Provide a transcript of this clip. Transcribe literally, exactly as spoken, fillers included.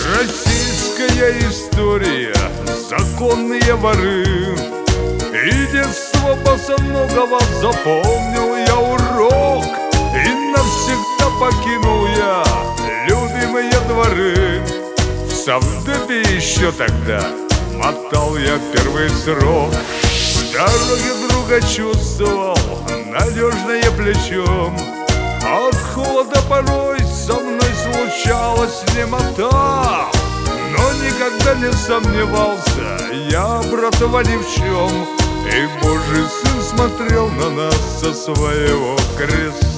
Российская история, законные воры. И детство босоногого запомнил я урок, и навсегда покинул я любимые дворы. В совдепе еще тогда мотал я первый срок. В дороге друга чувствовал надежное плечо. От холода порой со мной случалась немота, но никогда не сомневался я, братва, ни в чем. И Божий Сын смотрел на нас со своего креста.